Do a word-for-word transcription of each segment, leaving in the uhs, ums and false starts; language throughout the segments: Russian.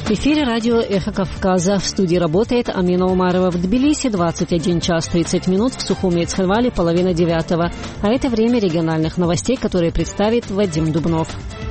В эфире радио «Эхо Кавказа». В студии работает Амина Умарова. В Тбилиси двадцать один час тридцать минут, в Сухуми и Цхинвале половина девятого. А это время региональных новостей, которые представит Вадим Дубнов.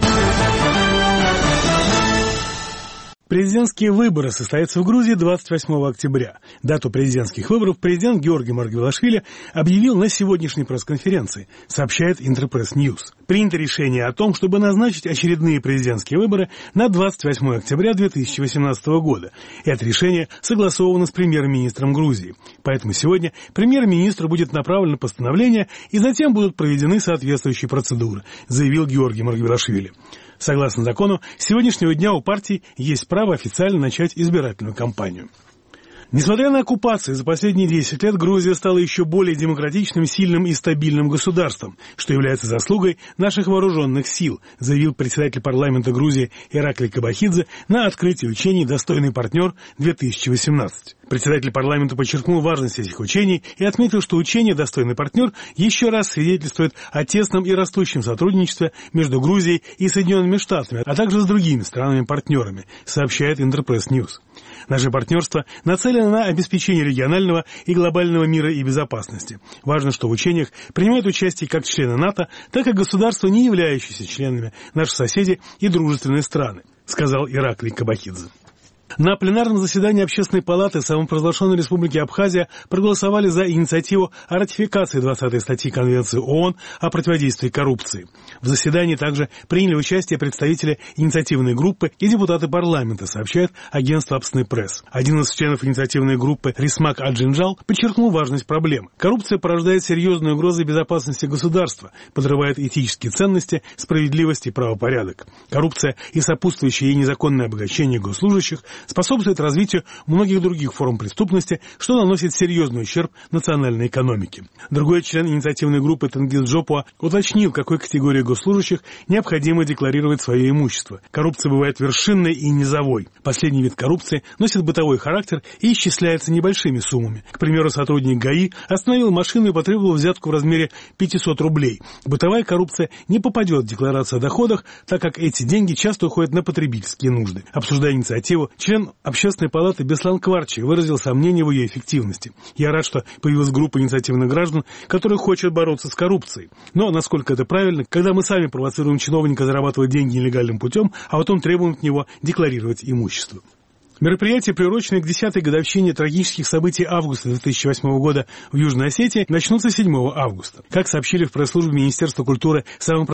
Президентские выборы состоятся в Грузии двадцать восьмого октября. Дату президентских выборов президент Георгий Маргвелашвили объявил на сегодняшней пресс-конференции, сообщает Интерпресс Ньюс. Принято решение о том, чтобы назначить очередные президентские выборы на двадцать восьмого октября две тысячи восемнадцатого года. Это решение согласовано с премьер-министром Грузии. Поэтому сегодня премьер-министру будет направлено постановление, и затем будут проведены соответствующие процедуры, заявил Георгий Маргвелашвили. Согласно закону, с сегодняшнего дня у партий есть право официально начать избирательную кампанию. Несмотря на оккупацию, за последние десять лет Грузия стала еще более демократичным, сильным и стабильным государством, что является заслугой наших вооруженных сил, заявил председатель парламента Грузии Ираклий Кабахидзе на открытии учений «Достойный партнер-две тысячи восемнадцать». Председатель парламента подчеркнул важность этих учений и отметил, что учение «Достойный партнер» еще раз свидетельствует о тесном и растущем сотрудничестве между Грузией и Соединенными Штатами, а также с другими странами-партнерами, сообщает Интерпресс Ньюс. Наше партнерство нацелено на обеспечение регионального и глобального мира и безопасности. Важно, что в учениях принимают участие как члены НАТО, так и государства, не являющиеся членами, наши соседи и дружественные страны, сказал Ираклий Кабахидзе. На пленарном заседании Общественной палаты самопровозглашенной Республики Абхазия проголосовали за инициативу о ратификации двадцатой статьи Конвенции ООН о противодействии коррупции. В заседании также приняли участие представители инициативной группы и депутаты парламента, сообщает агентство «Абсный пресс». Один из членов инициативной группы Рисмак Аджинджал подчеркнул важность проблемы. Коррупция порождает серьезные угрозы безопасности государства, подрывает этические ценности, справедливость и правопорядок. Коррупция и сопутствующее ей незаконное обогащение госслужащих способствует развитию многих других форм преступности, что наносит серьезный ущерб национальной экономике. Другой член инициативной группы Тенгиз Джопуа уточнил, какой категории госслужащих необходимо декларировать свое имущество. Коррупция бывает вершинной и низовой. Последний вид коррупции носит бытовой характер и исчисляется небольшими суммами. К примеру, сотрудник ГАИ остановил машину и потребовал взятку в размере пятьсот рублей. Бытовая коррупция не попадет в декларацию о доходах, так как эти деньги часто уходят на потребительские нужды. Обсуждая инициативу, член Общественной палаты Беслан Кварчи выразил сомнения в ее эффективности. Я рад, что появилась группа инициативных граждан, которые хотят бороться с коррупцией. Но насколько это правильно, когда мы сами провоцируем чиновника зарабатывать деньги нелегальным путем, а потом требуем от него декларировать имущество. Мероприятия, приуроченные к десятой годовщине трагических событий августа две тысячи восьмого года в Южной Осетии, начнутся седьмого августа. Как сообщили в пресс-службе Министерства культуры самоуправления